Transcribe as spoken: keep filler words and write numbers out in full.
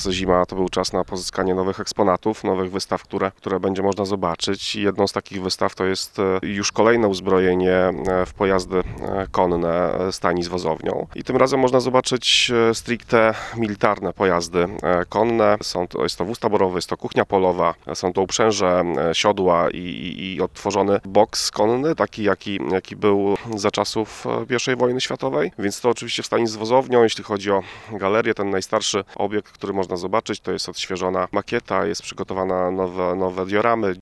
Zima to był czas na pozyskanie nowych eksponatów, nowych wystaw, które, które będzie można zobaczyć. I jedną z takich wystaw to jest już kolejne uzbrojenie w pojazdy konne stajni z wozownią. I tym razem można zobaczyć stricte militarne pojazdy konne. Są to, jest to wóz taborowy, jest to kuchnia polowa, są to uprzęże, siodła i, i, i odtworzony boks konny, taki jaki, jaki był za czasów pierwszej wojny światowej. Więc to oczywiście w stajni z wozownią. Jeśli chodzi o galerię, ten najstarszy obiekt, który można zobaczyć, to jest odświeżona makieta, jest przygotowana nowe, nowe dioramy.